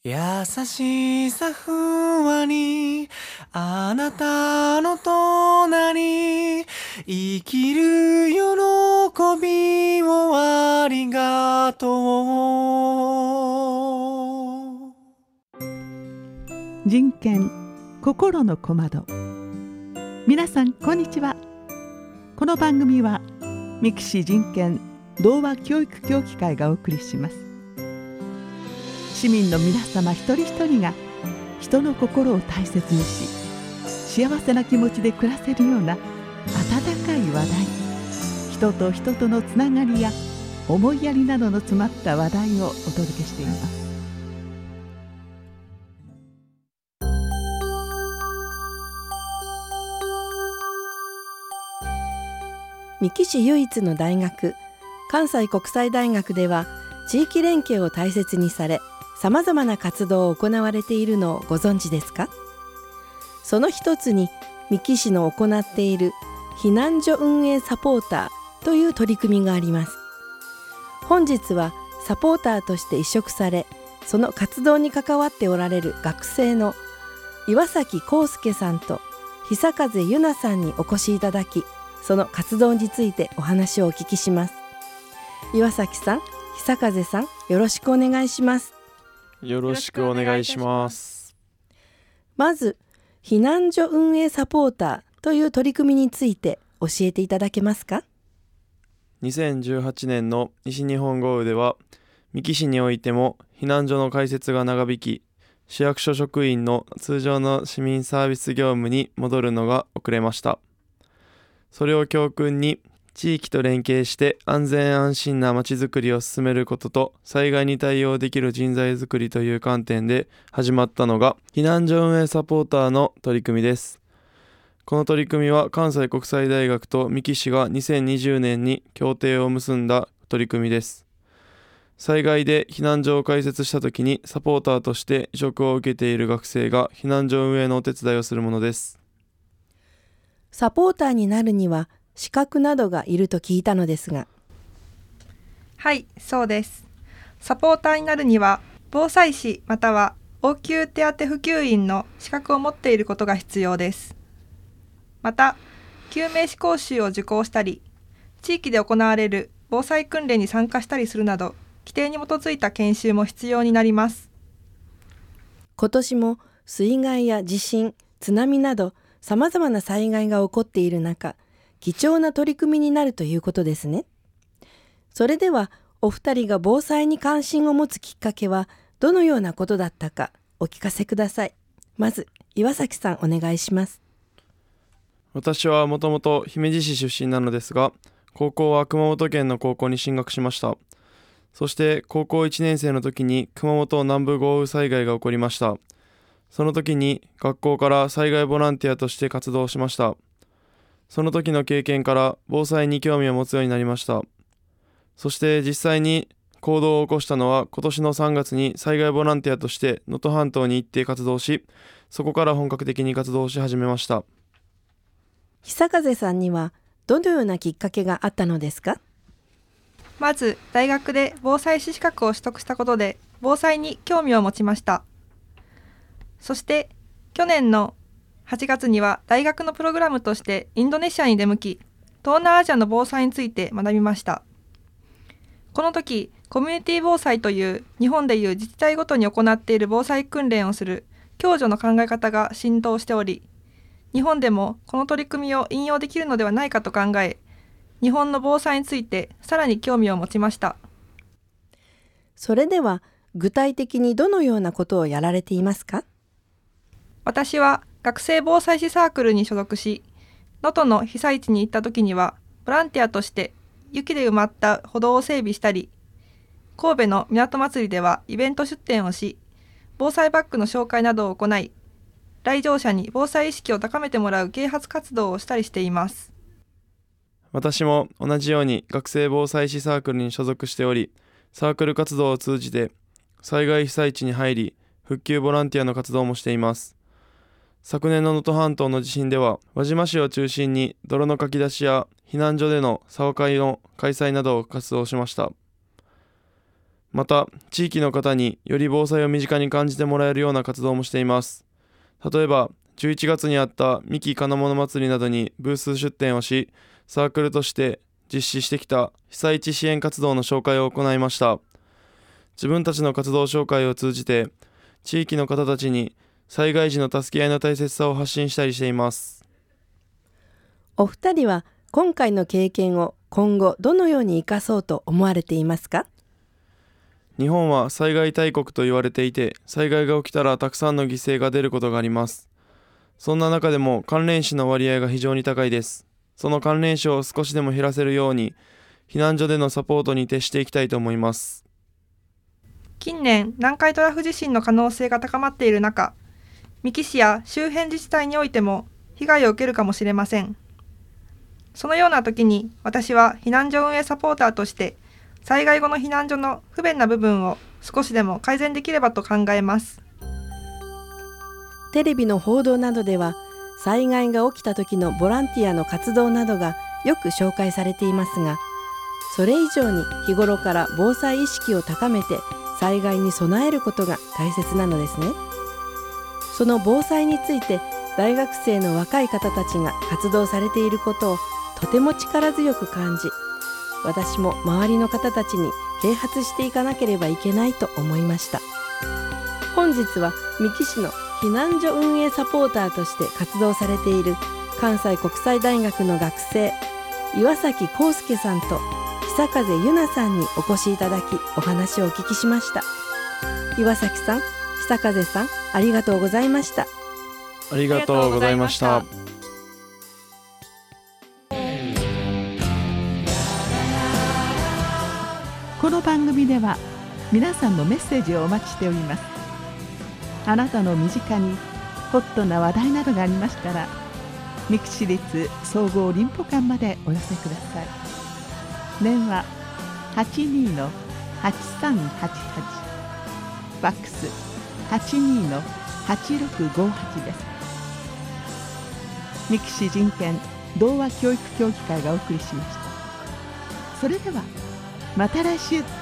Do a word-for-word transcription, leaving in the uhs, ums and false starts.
優しさふわりあなたの隣生きる喜びをありがとう。 人権心の小窓。皆さんこんにちは。この番組は三木市人権童話教育協議会がお送りします。市民の皆様一人一人が人の心を大切にし、幸せな気持ちで暮らせるような温かい話題、人と人とのつながりや思いやりなどの詰まった話題をお届けしています。 三木市唯一の大学、関西国際大学では地域連携を大切にされ、さまざまな活動を行われているのをご存知ですか？その一つに三木市の行っている避難所運営サポーターという取り組みがあります。本日はサポーターとして委嘱され、その活動に関わっておられる学生の岩崎康介さんと久風由奈さんにお越しいただき、その活動についてお話をお聞きします。岩崎さん、久風さん、よろしくお願いします。 よろしくお願いします。 まず、避難所運営サポーターという取り組みについて教えていただけますか？ にせんじゅうはちねんの西日本豪雨では、三木市においても避難所の開設が長引き、市役所職員の通常の市民サービス業務に戻るのが遅れました。それを教訓に、地域と連携して安全安心なまちづくりを進めることと、災害に対応できる人材づくりという観点で始まったのが避難所運営サポーターの取り組みです。この取り組みは関西国際大学と三木市がにせんにじゅうねんに協定を結んだ取り組みです。災害で避難所を開設したときにサポーターとして委嘱を受けている学生が避難所運営のお手伝いをするものです。 サポーターになるには資格などがいると聞いたのですが。 はい、そうです。サポーターになるには防災士または応急手当普及員の資格を持っていることが必要です。また、救命士講習を受講したり、地域で行われる防災訓練に参加したりするなど、規定に基づいた研修も必要になります。 今年も水害や地震、津波などさまざまな災害が起こっている中、貴重な取り組みになるということですね。それではお二人が防災に関心を持つきっかけはどのようなことだったかお聞かせください。まず岩崎さん、お願いします。 私はもともと姫路市出身なのですが、高校は熊本県の高校に進学しました。そして高校いちねん生の時に熊本南部豪雨災害が起こりました。その時に学校から災害ボランティアとして活動しました。その時の経験から防災に興味を持つようになりました。そして実際に行動を起こしたのは今年のさんがつに災害ボランティアとして能登半島に行って活動し、そこから本格的に活動し始めました。 久風さんにはどのようなきっかけがあったのですか？ まず、大学で防災士資格を取得したことで防災に興味を持ちました。そして去年のはちがつには大学のプログラムとしてインドネシアに出向き、東南アジアの防災について学びました。この時、コミュニティ防災という日本でいう自治体ごとに行っている防災訓練をする共助の考え方が浸透しており、日本でもこの取り組みを引用できるのではないかと考え、日本の防災についてさらに興味を持ちました。 それでは具体的にどのようなことをやられていますか？ 私は学生防災士サークルに所属し、能登の被災地に行った時にはボランティアとして雪で埋まった歩道を整備したり、神戸の港祭りではイベント出店をし、防災バッグの紹介などを行い、来場者に防災意識を高めてもらう啓発活動をしたりしています。 私も同じように学生防災士サークルに所属しており、サークル活動を通じて災害被災地に入り、復旧ボランティアの活動もしています。昨年の能登半島の地震では、輪島市を中心に泥のかき出しや避難所での茶話会の開催などを活動しました。 また地域の方により防災を身近に感じてもらえるような活動もしています。例えばじゅういちがつにあった三木金物祭りなどにブース出展をし、サークルとして実施してきた被災地支援活動の紹介を行いました。自分たちの活動紹介を通じて地域の方たちに災害時の助け合いの大切さを発信したりしています。 お二人は今回の経験を今後どのように生かそうと思われていますか？ 日本は災害大国と言われていて、災害が起きたらたくさんの犠牲が出ることがあります。そんな中でも関連死の割合が非常に高いです。その関連死を少しでも減らせるように避難所でのサポートに徹していきたいと思います。 近年、南海トラフ地震の可能性が高まっている中、三木市や周辺自治体においても被害を受けるかもしれません。そのような時に私は避難所運営サポーターとして災害後の避難所の不便な部分を少しでも改善できればと考えます。 テレビの報道などでは災害が起きた時のボランティアの活動などがよく紹介されていますが、それ以上に日頃から防災意識を高めて災害に備えることが大切なのですね。その防災について大学生の若い方たちが活動されていることをとても力強く感じ、私も周りの方たちに啓発していかなければいけないと思いました。本日は三木市の避難所運営サポーターとして活動されている関西国際大学の学生岩崎康介さんと久風由奈さんにお越しいただき、お話をお聞きしました。岩崎さん、久風さん、ありがとうございました。 ありがとうございました。 この番組では皆さんのメッセージをお待ちしております。あなたの身近にホットな話題などがありましたら、三木市立総合林保館までお寄せください。電話 はちにーのはちさんはちはち、ファックス はちにーのはちろくごはち です。三木市人権童話教育協議会がお送りしました。それではまた来週。